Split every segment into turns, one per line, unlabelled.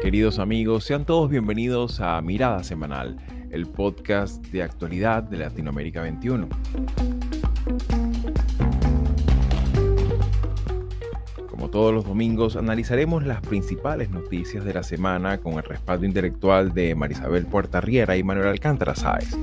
Queridos amigos, sean todos bienvenidos a Mirada Semanal, el podcast de actualidad de Latinoamérica 21. Como todos los domingos, analizaremos las principales noticias de la semana con el respaldo intelectual de Marisabel Puertarriera y Manuel Alcántara Sáez.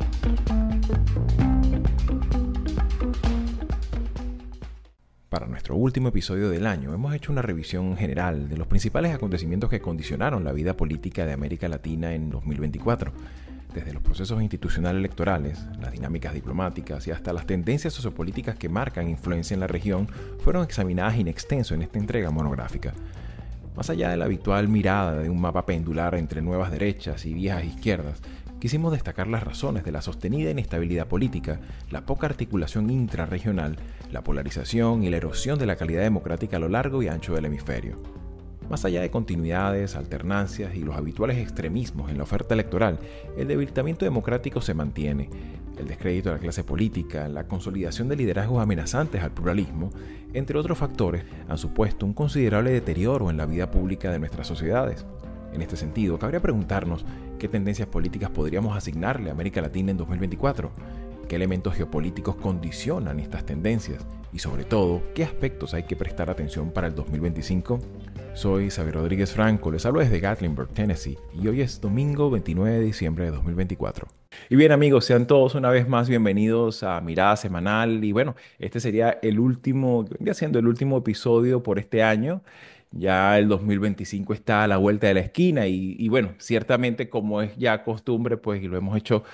Para nuestro último episodio del año, hemos hecho una revisión general de los principales acontecimientos que condicionaron la vida política de América Latina en 2024, desde los procesos institucionales electorales, las dinámicas diplomáticas y hasta las tendencias sociopolíticas que marcan influencia en la región, fueron examinadas in extenso en esta entrega monográfica. Más allá de la habitual mirada de un mapa pendular entre nuevas derechas y viejas izquierdas, quisimos destacar las razones de la sostenida inestabilidad política, la poca articulación intrarregional, la polarización y la erosión de la calidad democrática a lo largo y ancho del hemisferio. Más allá de continuidades, alternancias y los habituales extremismos en la oferta electoral, el debilitamiento democrático se mantiene. El descrédito de la clase política, la consolidación de liderazgos amenazantes al pluralismo, entre otros factores, han supuesto un considerable deterioro en la vida pública de nuestras sociedades. En este sentido, cabría preguntarnos qué tendencias políticas podríamos asignarle a América Latina en 2024, qué elementos geopolíticos condicionan estas tendencias y, sobre todo, qué aspectos hay que prestar atención para el 2025. Soy Xavier Rodríguez Franco, les hablo desde Gatlinburg, Tennessee, y hoy es domingo 29 de diciembre de 2024. Y bien amigos, sean todos una vez más bienvenidos a Mirada Semanal, y bueno, este sería el último, vendría siendo el último episodio por este año. Ya el 2025 está a la vuelta de la esquina y bueno, ciertamente como es ya costumbre, pues y lo hemos hecho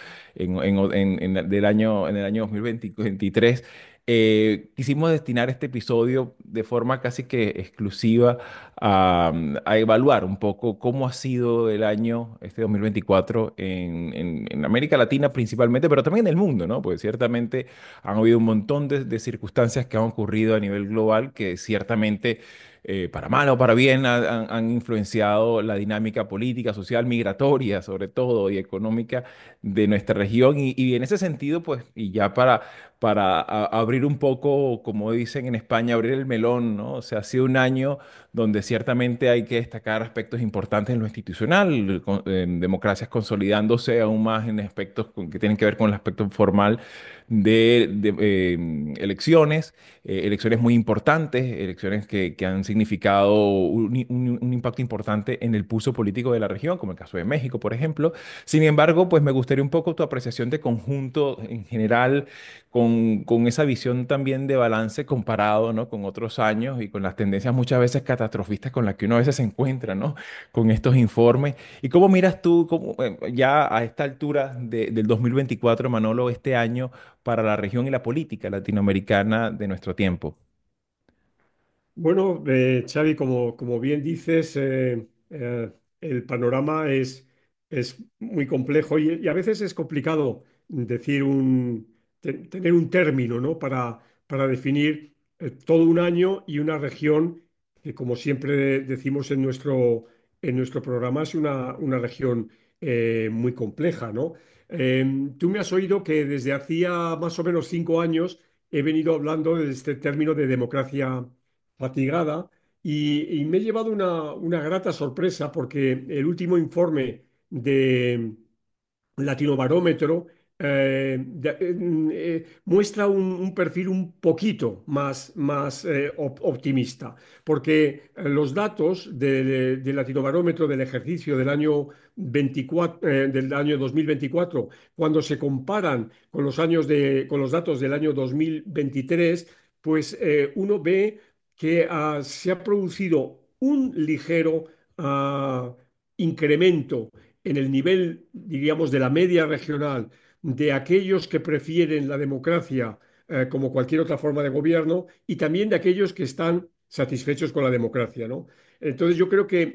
en el año 2023, quisimos destinar este episodio de forma casi que exclusiva a evaluar un poco cómo ha sido el año, este 2024, en América Latina principalmente, pero también en el mundo, ¿no? Pues ciertamente han habido un montón de circunstancias que han ocurrido a nivel global que ciertamente para mal o para bien, han influenciado la dinámica política, social, migratoria, sobre todo, y económica de nuestra región. Y en ese sentido, pues, y ya para abrir un poco, como dicen en España, abrir el melón, ¿no? O sea, ha sido un año donde ciertamente hay que destacar aspectos importantes en lo institucional, en democracias consolidándose aún más en aspectos que tienen que ver con el aspecto formal de elecciones, elecciones muy importantes, elecciones que han significado un impacto importante en el pulso político de la región, como el caso de México, por ejemplo. Sin embargo, pues me gustaría un poco tu apreciación de conjunto en general, con esa visión también de balance comparado, ¿no? Con otros años y con las tendencias muchas veces catastrofistas con las que uno a veces se encuentra, ¿no? Con estos informes. ¿Y cómo miras tú, ya a esta altura del 2024, Manolo, este año para la región y la política latinoamericana de nuestro tiempo?
Bueno, Xavi, como bien dices, el panorama es muy complejo y a veces es complicado decir tener un término, ¿no? para definir todo un año y una región que, como siempre decimos en nuestro programa, es una región muy compleja, ¿no? Tú me has oído que desde hacía más o menos 5 años he venido hablando de este término de democracia fatigada y me he llevado una grata sorpresa porque el último informe de Latinobarómetro muestra un perfil un poquito más optimista, porque los datos de Latinobarómetro del ejercicio del año 24, del año 2024, cuando se comparan con los datos del año 2023, pues uno ve que se ha producido un ligero incremento en el nivel, diríamos, de la media regional de aquellos que prefieren la democracia como cualquier otra forma de gobierno y también de aquellos que están satisfechos con la democracia, ¿no? Entonces yo creo que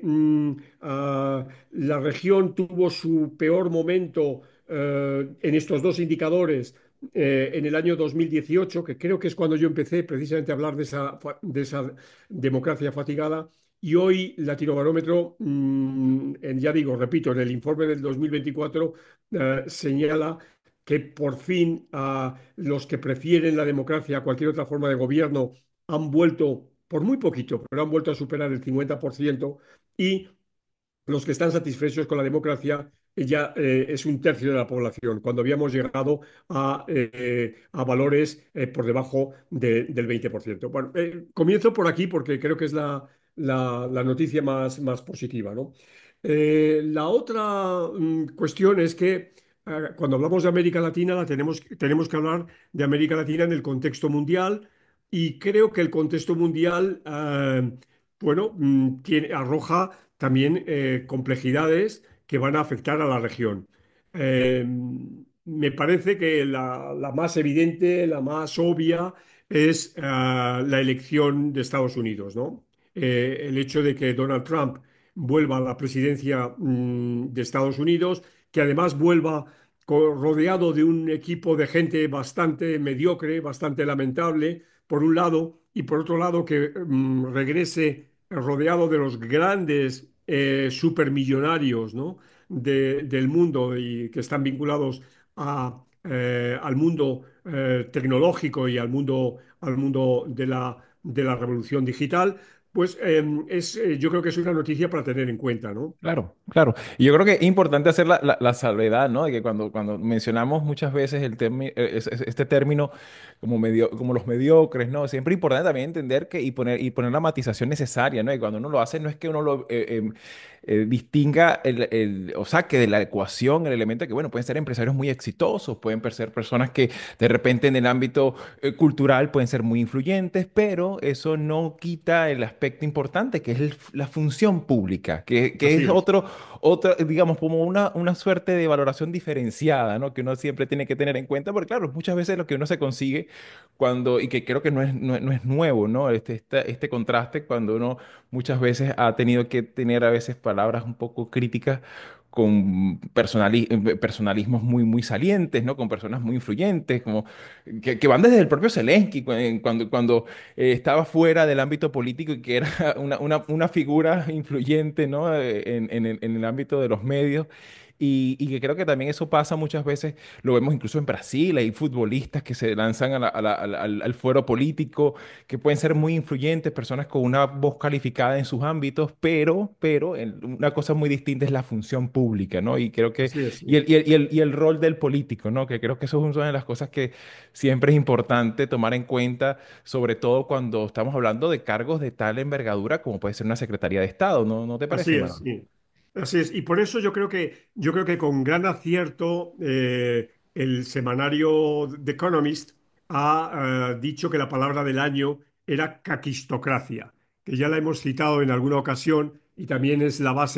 la región tuvo su peor momento en estos dos indicadores en el año 2018, que creo que es cuando yo empecé precisamente a hablar de esa democracia fatigada. Y hoy Latinobarómetro, ya digo, repito, en el informe del 2024 señala que por fin los que prefieren la democracia a cualquier otra forma de gobierno han vuelto, por muy poquito, pero han vuelto a superar el 50% y los que están satisfechos con la democracia ya es un tercio de la población, cuando habíamos llegado a valores por debajo del 20%. Bueno, comienzo por aquí porque creo que es la noticia más positiva, ¿no? La otra cuestión es que cuando hablamos de América Latina, tenemos que hablar de América Latina en el contexto mundial y creo que el contexto mundial, bueno, arroja también complejidades que van a afectar a la región. Eh, Me parece que la más evidente, la más obvia, es la elección de Estados Unidos, ¿no? El hecho de que Donald Trump vuelva a la presidencia de Estados Unidos, que además vuelva rodeado de un equipo de gente bastante mediocre, bastante lamentable, por un lado, y por otro lado que regrese rodeado de los grandes supermillonarios, ¿no? Del mundo y que están vinculados al mundo tecnológico y al mundo de la revolución digital, pues yo creo que es una noticia para tener en cuenta, ¿no?
Claro, claro. Y yo creo que es importante hacer la salvedad, ¿no? De que cuando mencionamos muchas veces este término como como los mediocres, ¿no? Siempre es importante también entender que y poner la matización necesaria, ¿no? Y cuando uno lo hace, no es que uno lo distinga o saque de la ecuación el elemento de que, bueno, pueden ser empresarios muy exitosos, pueden ser personas que de repente en el ámbito cultural pueden ser muy influyentes, pero eso no quita el aspecto importante que es la función pública, que
Así
es
es.
otro, digamos, como una suerte de valoración diferenciada, ¿no? Que uno siempre tiene que tener en cuenta, porque claro, muchas veces lo que uno se consigue y que creo que no es nuevo, ¿no? Este contraste cuando uno muchas veces ha tenido que tener a veces palabras un poco críticas con personalismos muy salientes, ¿no? Con personas muy influyentes, como que van desde el propio Zelensky, cuando estaba fuera del ámbito político y que era una figura influyente, ¿no? En el ámbito de los medios. Y que creo que también eso pasa muchas veces, lo vemos incluso en Brasil, hay futbolistas que se lanzan al fuero político, que pueden ser muy influyentes, personas con una voz calificada en sus ámbitos, pero una cosa muy distinta es la función pública, ¿no? Y creo que,
Así es,
y
sí.
el rol del político, ¿no? Que creo que eso es una de las cosas que siempre es importante tomar en cuenta, sobre todo cuando estamos hablando de cargos de tal envergadura como puede ser una Secretaría de Estado, ¿no? ¿No te parece,
Así es,
hermano?
sí. Así es. Y por eso yo creo que con gran acierto el semanario The Economist ha dicho que la palabra del año era caquistocracia, que ya la hemos citado en alguna ocasión y también es la base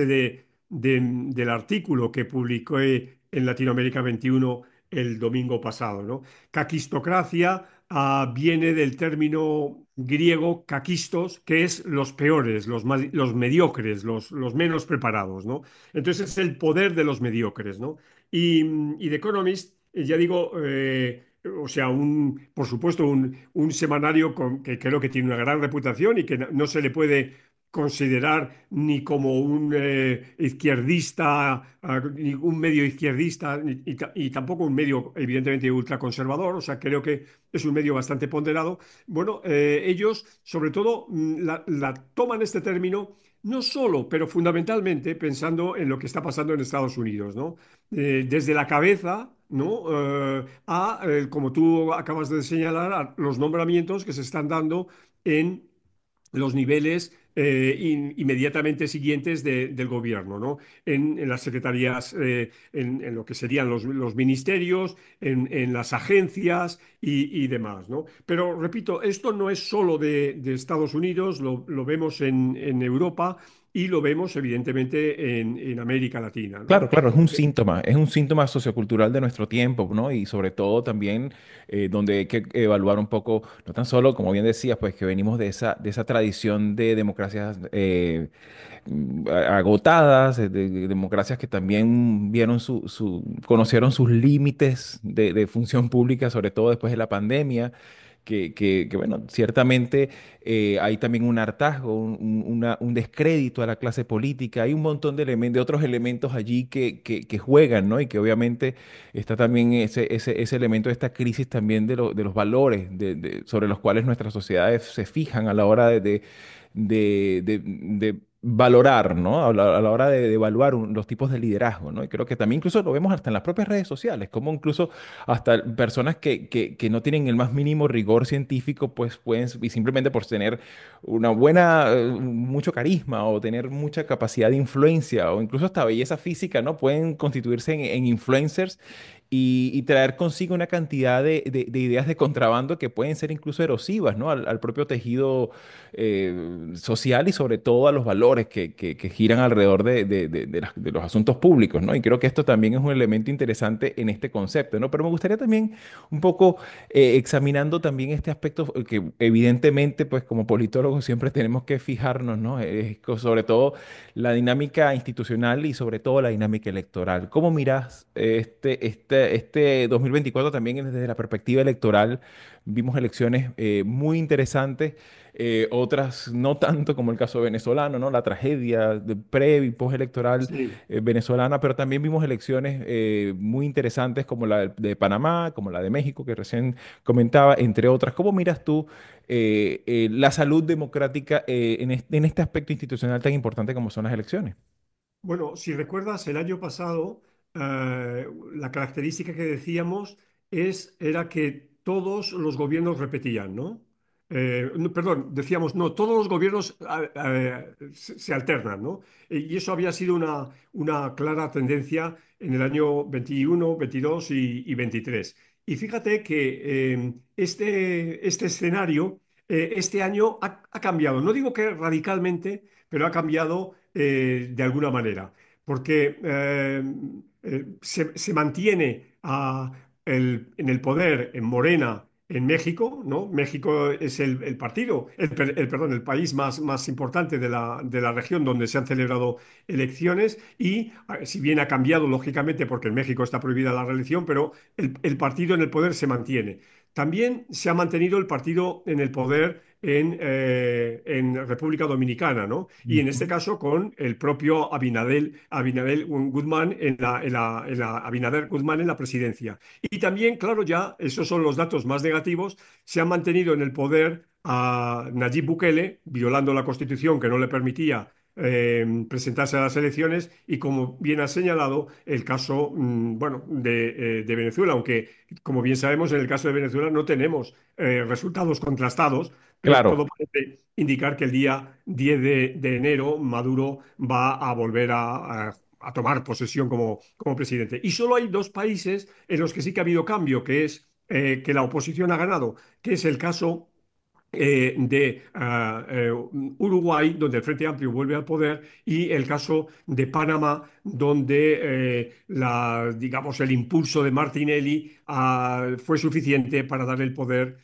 del artículo que publicó en Latinoamérica 21 el domingo pasado, ¿no? Caquistocracia viene del término griego kakistos, que es los peores, los mediocres, los menos preparados, ¿no? Entonces es el poder de los mediocres, ¿no? Y The Economist, ya digo, o sea, por supuesto, un semanario que creo que tiene una gran reputación y que no se le puede considerar ni como un izquierdista, ni un medio izquierdista, y tampoco un medio evidentemente ultraconservador, o sea, creo que es un medio bastante ponderado. Bueno, ellos sobre todo la toman este término no solo, pero fundamentalmente pensando en lo que está pasando en Estados Unidos, ¿no? Desde la cabeza, ¿no? Como tú acabas de señalar, a los nombramientos que se están dando en los niveles inmediatamente siguientes del gobierno, ¿no? En las secretarías, en lo que serían los ministerios, en las agencias y demás, ¿no? Pero repito, esto no es solo de Estados Unidos, lo vemos en Europa y lo vemos evidentemente en América Latina, ¿no?
Claro, claro, es un síntoma sociocultural de nuestro tiempo, ¿no? Y sobre todo también donde hay que evaluar un poco, no tan solo, como bien decías, pues que venimos de esa tradición de democracias agotadas, de democracias que también conocieron sus límites de función pública, sobre todo después de la pandemia. Bueno, ciertamente hay también un hartazgo, un descrédito a la clase política, hay un montón de otros elementos allí que juegan, ¿no? Y que obviamente está también ese elemento de esta crisis también de los valores sobre los cuales nuestras sociedades se fijan a la hora de valorar, ¿no? A la hora de evaluar los tipos de liderazgo, ¿no? Y creo que también incluso lo vemos hasta en las propias redes sociales, como incluso hasta personas que no tienen el más mínimo rigor científico, pues pueden, y simplemente por tener una buena, mucho carisma o tener mucha capacidad de influencia o incluso hasta belleza física, ¿no? Pueden constituirse en influencers y traer consigo una cantidad de ideas de contrabando que pueden ser incluso erosivas, ¿no? Al propio tejido social y sobre todo a los valores que giran alrededor de los asuntos públicos, ¿no? Y creo que esto también es un elemento interesante en este concepto, ¿no? Pero me gustaría también un poco examinando también este aspecto que evidentemente, pues como politólogos siempre tenemos que fijarnos, ¿no? Sobre todo la dinámica institucional y sobre todo la dinámica electoral. ¿Cómo miras este 2024 también desde la perspectiva electoral? Vimos elecciones muy interesantes, otras no tanto como el caso venezolano, ¿no? La tragedia de pre y postelectoral
Sí.
venezolana, pero también vimos elecciones muy interesantes como la de Panamá, como la de México, que recién comentaba, entre otras. ¿Cómo miras tú la salud democrática en este aspecto institucional tan importante como son las elecciones?
Bueno, si recuerdas, el año pasado la característica que decíamos era que todos los gobiernos repetían, ¿no? No, perdón, decíamos, no, todos los gobiernos se alternan, ¿no? Y eso había sido una clara tendencia en el año 21, 22 y 23. Y fíjate que este escenario este año ha cambiado. No digo que radicalmente, pero ha cambiado de alguna manera, porque se mantiene en el poder en Morena en México, ¿no? México es el partido, perdón, el país más importante de la región donde se han celebrado elecciones y si bien ha cambiado lógicamente porque en México está prohibida la reelección, pero el partido en el poder se mantiene. También se ha mantenido el partido en el poder en República Dominicana, ¿no? Y en este
Ujú.
caso con el propio Abinadel Guzmán Abinader Guzmán en la presidencia. Y también, claro, ya, esos son los datos más negativos, se ha mantenido en el poder a Nayib Bukele, violando la Constitución que no le permitía presentarse a las elecciones y como bien ha señalado el caso bueno, de Venezuela, aunque como bien sabemos en el caso de Venezuela no tenemos resultados contrastados, pero todo
Claro,
parece indicar que el día 10 de enero Maduro va a volver a tomar posesión como presidente. Y solo hay dos países en los que sí que ha habido cambio, que es que la oposición ha ganado, que es el caso de Uruguay, donde el Frente Amplio vuelve al poder, y el caso de Panamá, donde digamos, el impulso de Martinelli fue suficiente para dar el poder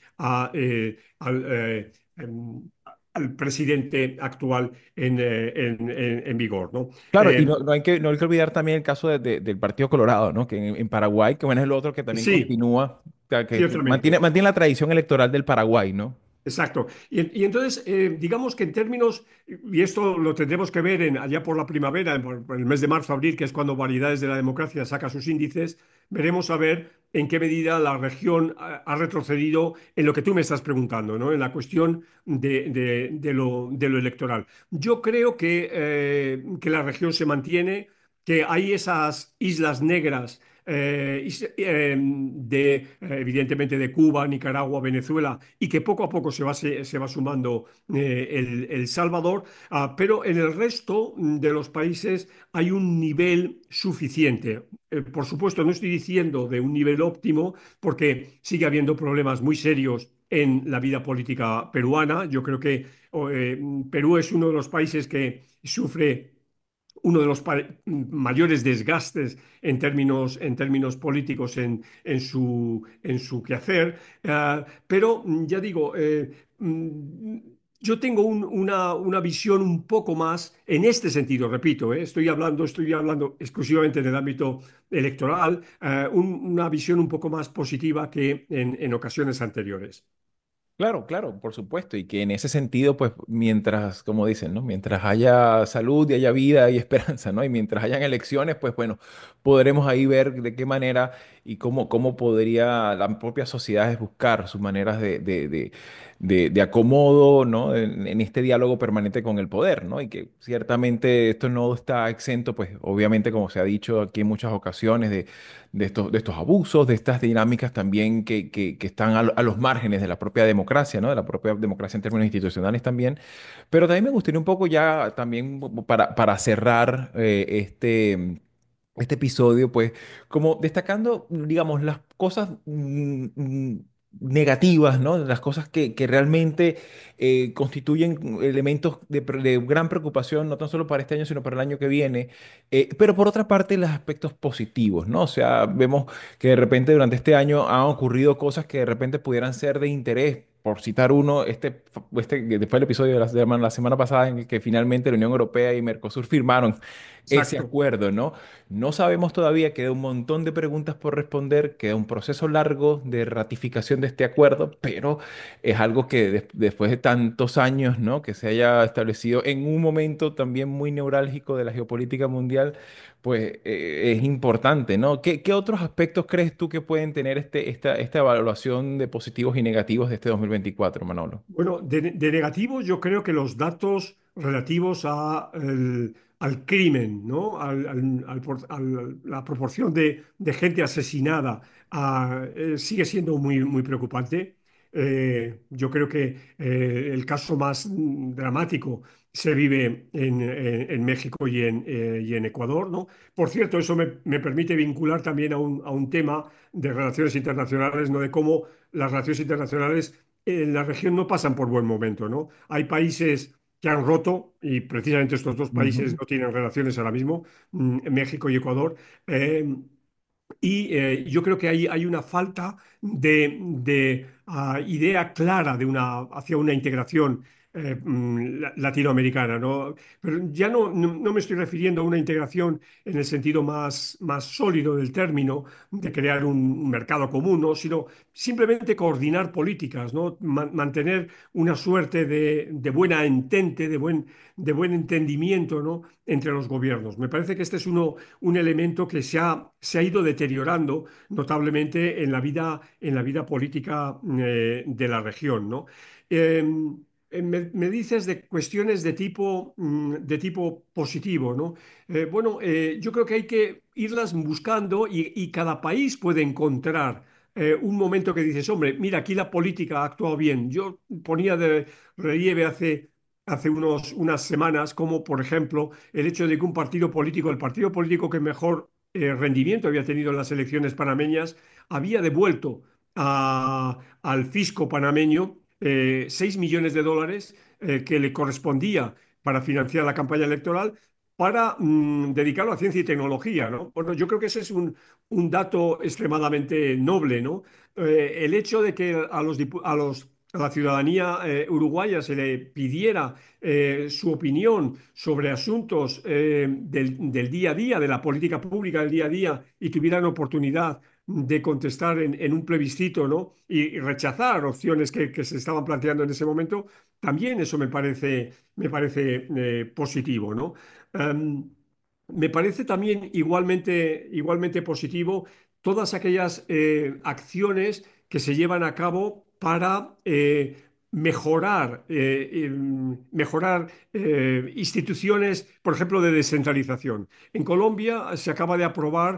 al presidente actual en vigor, ¿no?
claro, y no hay que olvidar también el caso del Partido Colorado, ¿no? Que en Paraguay, que bueno, es el otro que también
Sí,
continúa, o sea, que
ciertamente.
mantiene la tradición electoral del Paraguay, ¿no?
Exacto. Y entonces, digamos que en términos, y esto lo tendremos que ver allá por la primavera, por el mes de marzo, abril, que es cuando Variedades de la Democracia saca sus índices, veremos a ver en qué medida la región ha retrocedido en lo que tú me estás preguntando, ¿no? En la cuestión de lo electoral. Yo creo que la región se mantiene, que hay esas islas negras evidentemente de Cuba, Nicaragua, Venezuela, y que poco a poco se va sumando El Salvador, pero en el resto de los países hay un nivel suficiente. Por supuesto, no estoy diciendo de un nivel óptimo, porque sigue habiendo problemas muy serios en la vida política peruana. Yo creo que Perú es uno de los países que sufre uno de los mayores desgastes en términos políticos en su quehacer. Pero ya digo, yo tengo una visión un poco más en este sentido, repito, estoy hablando exclusivamente en el ámbito electoral, una visión un poco más positiva que en ocasiones anteriores.
Claro, claro, por supuesto, y que en ese sentido, pues, mientras, como dicen, ¿no? Mientras haya salud y haya vida y esperanza, ¿no? Y mientras hayan elecciones, pues, bueno, podremos ahí ver de qué manera y cómo podría la propia sociedad buscar sus maneras de acomodo, ¿no? En este diálogo permanente con el poder, ¿no? Y que ciertamente esto no está exento, pues obviamente, como se ha dicho aquí en muchas ocasiones, de estos abusos, de estas dinámicas también que están a los márgenes de la propia democracia, ¿no? De la propia democracia en términos institucionales también. Pero también me gustaría un poco ya también para cerrar este episodio, pues, como destacando, digamos, las cosas negativas, ¿no? Las cosas que realmente constituyen elementos de gran preocupación, no tan solo para este año, sino para el año que viene. Pero por otra parte, los aspectos positivos, ¿no? O sea, vemos que de repente durante este año han ocurrido cosas que de repente pudieran ser de interés. Por citar uno, que fue el episodio de la semana pasada en el que finalmente la Unión Europea y Mercosur firmaron ese
Exacto.
acuerdo, ¿no? No sabemos todavía, queda un montón de preguntas por responder, queda un proceso largo de ratificación de este acuerdo, pero es algo que después de tantos años, ¿no? Que se haya establecido en un momento también muy neurálgico de la geopolítica mundial, pues es importante, ¿no? ¿Qué otros aspectos crees tú que pueden tener esta evaluación de positivos y negativos de este 2024, Manolo?
Bueno, de negativos yo creo que los datos relativos al crimen, ¿no? La proporción de gente asesinada sigue siendo muy preocupante. Yo creo que el caso más dramático se vive en México y en Ecuador, ¿no? Por cierto, eso me permite vincular también a un tema de relaciones internacionales, ¿no? De cómo las relaciones internacionales en la región no pasan por buen momento, ¿no? Hay países que han roto y precisamente estos dos países
Ujú,
no tienen relaciones ahora mismo, México y Ecuador. eh, yo creo que hay una falta de idea clara hacia una integración latinoamericana, ¿no? Pero ya no me estoy refiriendo a una integración en el sentido más sólido del término, de crear un mercado común, ¿no? Sino simplemente coordinar políticas, ¿no? Mantener una suerte de buena entente, de buen entendimiento, ¿no? Entre los gobiernos. Me parece que este es un elemento que se ha ido deteriorando notablemente en la vida política de la región, ¿no? Eh, me dices de cuestiones de tipo positivo, ¿no? Bueno, yo creo que hay que irlas buscando y cada país puede encontrar un momento que dices, hombre, mira, aquí la política ha actuado bien. Yo ponía de relieve hace unas semanas como, por ejemplo, el hecho de que un partido político, el partido político que mejor rendimiento había tenido en las elecciones panameñas, había devuelto al fisco panameño 6 millones de dólares que le correspondía para financiar la campaña electoral para dedicarlo a ciencia y tecnología, ¿no? Bueno, yo creo que ese es un dato extremadamente noble, ¿no? El hecho de que a la ciudadanía uruguaya se le pidiera su opinión sobre asuntos del día a día, de la política pública del día a día, y tuvieran oportunidad de contestar en un plebiscito, ¿no? Y rechazar opciones que se estaban planteando en ese momento, también eso me parece positivo, ¿no? Em, Me parece también igualmente positivo todas aquellas acciones que se llevan a cabo para mejorar instituciones, por ejemplo, de descentralización. En Colombia se acaba de aprobar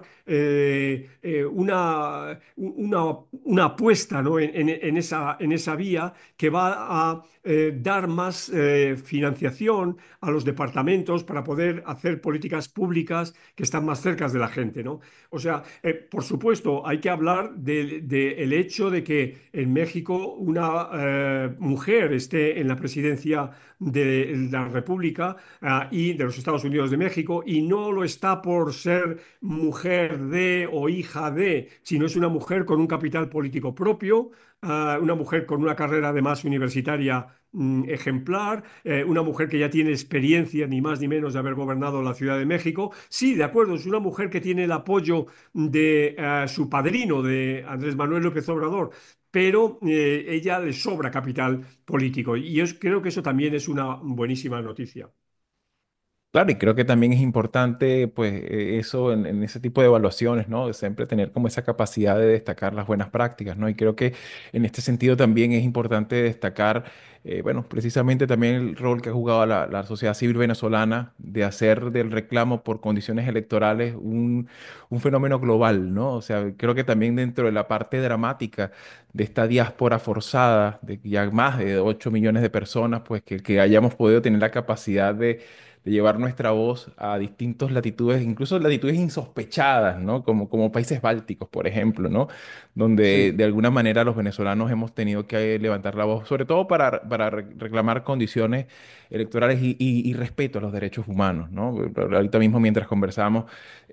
una apuesta, ¿no? En esa vía que va a dar más financiación a los departamentos para poder hacer políticas públicas que están más cerca de la gente, ¿no? O sea, por supuesto, hay que hablar del hecho de que en México una mujer esté en la presidencia de la República y de los Estados Unidos de México, y no lo está por ser mujer de o hija de, sino es una mujer con un capital político propio, una mujer con una carrera además universitaria ejemplar, una mujer que ya tiene experiencia ni más ni menos de haber gobernado la Ciudad de México. Sí, de acuerdo, es una mujer que tiene el apoyo de su padrino, de Andrés Manuel López Obrador, pero ella le sobra capital político y yo creo que eso también es una buenísima noticia.
Claro, y creo que también es importante, pues, eso en ese tipo de evaluaciones, ¿no? De siempre tener como esa capacidad de destacar las buenas prácticas, ¿no? Y creo que en este sentido también es importante destacar, bueno, precisamente también el rol que ha jugado la sociedad civil venezolana de hacer del reclamo por condiciones electorales un fenómeno global, ¿no? O sea, creo que también dentro de la parte dramática de esta diáspora forzada, de ya más de 8 millones de personas, pues que hayamos podido tener la capacidad de llevar nuestra voz a distintas latitudes, incluso latitudes insospechadas, ¿no? Como países bálticos, por ejemplo, ¿no? Donde
Sí,
de alguna manera los venezolanos hemos tenido que levantar la voz, sobre todo para reclamar condiciones electorales y respeto a los derechos humanos, ¿no? Ahorita mismo mientras conversamos,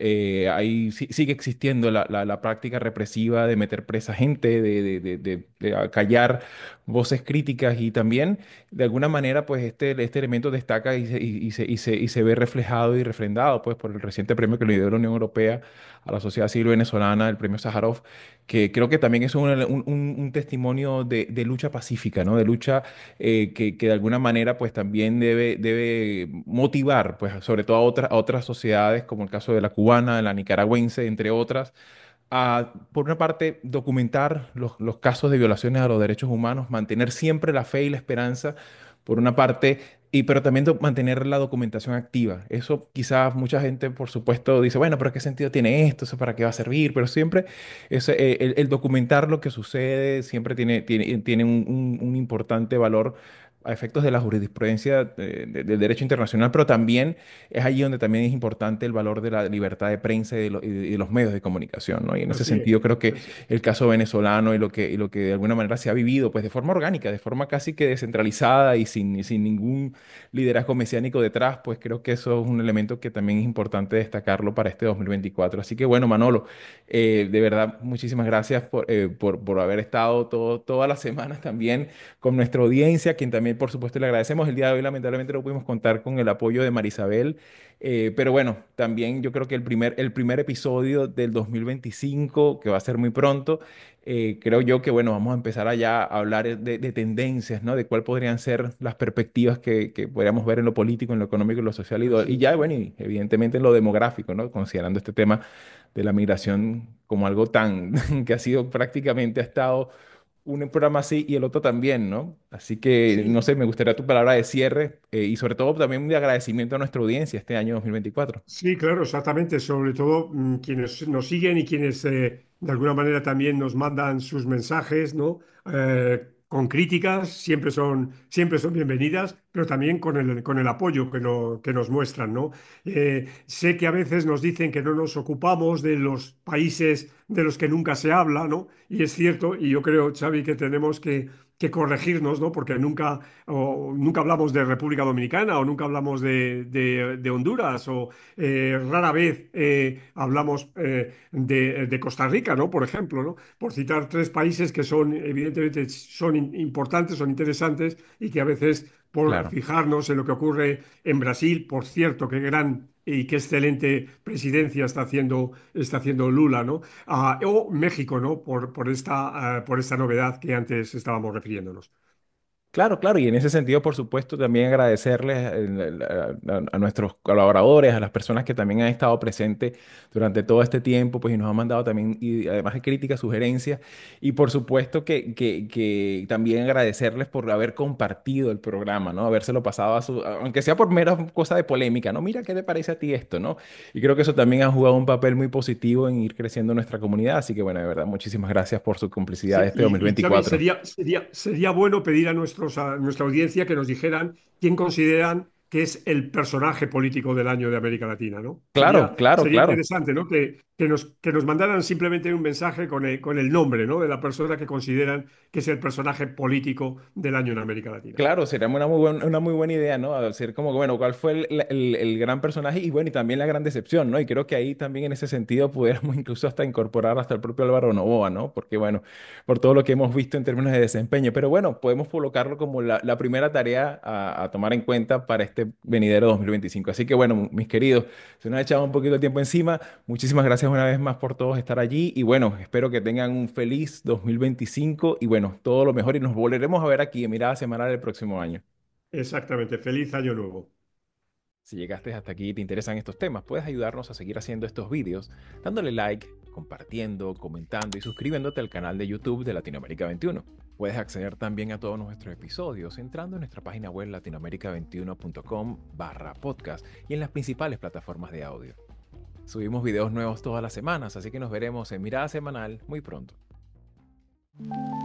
sigue existiendo la práctica represiva de meter presa gente, de acallar voces críticas y también de alguna manera, pues este elemento destaca y se ve reflejado y refrendado, pues, por el reciente premio que le dio la Unión Europea a la sociedad civil venezolana, el premio Sájarov, que creo que también es un testimonio de lucha pacífica, ¿no? De lucha que de alguna manera, pues, también debe motivar, pues, sobre todo a otras sociedades, como el caso de la cubana, de la nicaragüense, entre otras a, por una parte, documentar los casos de violaciones a los derechos humanos, mantener siempre la fe y la esperanza, por una parte, pero también mantener la documentación activa. Eso quizás mucha gente, por supuesto, dice, bueno, pero ¿qué sentido tiene esto? ¿Eso para qué va a servir? Pero siempre el documentar lo que sucede siempre tiene un importante valor a efectos de la jurisprudencia del derecho internacional, pero también es allí donde también es importante el valor de la libertad de prensa y de los medios de comunicación, ¿no? Y en ese
así es.
sentido creo que
Así-
el caso venezolano y lo que de alguna manera se ha vivido, pues de forma orgánica, de forma casi que descentralizada y sin ningún liderazgo mesiánico detrás, pues creo que eso es un elemento que también es importante destacarlo para este 2024. Así que bueno, Manolo, de verdad, muchísimas gracias por haber estado todas las semanas también con nuestra audiencia, quien también, por supuesto, le agradecemos. El día de hoy, lamentablemente, no pudimos contar con el apoyo de Marisabel, pero bueno, también yo creo que el primer episodio del 2025, que va a ser muy pronto, creo yo que, bueno, vamos a empezar allá a hablar de tendencias, ¿no? De cuáles podrían ser las perspectivas que podríamos ver en lo político, en lo económico, en lo social y
así
ya,
es.
bueno, y evidentemente en lo demográfico, ¿no? Considerando este tema de la migración como algo tan que ha sido prácticamente ha estado un programa así y el otro también, ¿no? Así que, no
Sí,
sé, me gustaría tu palabra de cierre y sobre todo también de agradecimiento a nuestra audiencia este año 2024.
sí, claro, exactamente. Sobre todo quienes nos siguen y quienes de alguna manera también nos mandan sus mensajes, ¿no? Con críticas, siempre son bienvenidas, pero también con el apoyo que nos muestran, ¿no? Sé que a veces nos dicen que no nos ocupamos de los países de los que nunca se habla, ¿no? Y es cierto, y yo creo, Xavi, que tenemos que corregirnos, ¿no? Porque nunca hablamos de República Dominicana o nunca hablamos de Honduras o rara vez hablamos de Costa Rica, ¿no? Por ejemplo, ¿no? Por citar tres países que son, evidentemente, son importantes, son interesantes y que a veces, por
Claro.
fijarnos en lo que ocurre en Brasil, por cierto, qué gran y qué excelente presidencia está haciendo Lula, ¿no? O México, ¿no? Por esta novedad que antes estábamos refiriéndonos.
Claro, claro, y en ese sentido, por supuesto, también agradecerles a nuestros colaboradores, a las personas que también han estado presentes durante todo este tiempo, pues y nos han mandado también, y además de críticas, sugerencias, y por supuesto que también agradecerles por haber compartido el programa, ¿no? Habérselo pasado aunque sea por mera cosa de polémica, ¿no? Mira, ¿qué te parece a ti esto, ¿no? Y creo que eso también ha jugado un papel muy positivo en ir creciendo nuestra comunidad, así que bueno, de verdad, muchísimas gracias por su complicidad
Sí,
este dos mil
y Xavi,
veinticuatro.
sería bueno pedir a nuestra audiencia que nos dijeran quién consideran que es el personaje político del año de América Latina, ¿no?
Claro, claro,
Sería
claro.
interesante, ¿no? Que nos mandaran simplemente un mensaje con el nombre, ¿no? De la persona que consideran que es el personaje político del año en América Latina.
Claro, sería una muy buena idea, ¿no? Decir como, que, bueno, cuál fue el gran personaje y bueno, y también la gran decepción, ¿no? Y creo que ahí también en ese sentido pudiéramos incluso hasta incorporar hasta el propio Álvaro Noboa, ¿no? Porque bueno, por todo lo que hemos visto en términos de desempeño, pero bueno, podemos colocarlo como la primera tarea a tomar en cuenta para este venidero 2025. Así que bueno, mis queridos, se nos ha echado un poquito de tiempo encima. Muchísimas gracias una vez más por todos estar allí y bueno, espero que tengan un feliz 2025 y bueno, todo lo mejor y nos volveremos a ver aquí en Mirada Semanal el próximo año.
Exactamente. Feliz año nuevo.
Si llegaste hasta aquí y te interesan estos temas, puedes ayudarnos a seguir haciendo estos vídeos dándole like, compartiendo, comentando y suscribiéndote al canal de YouTube de Latinoamérica 21. Puedes acceder también a todos nuestros episodios entrando en nuestra página web latinoamerica21.com/podcast y en las principales plataformas de audio. Subimos videos nuevos todas las semanas, así que nos veremos en Mirada Semanal muy pronto.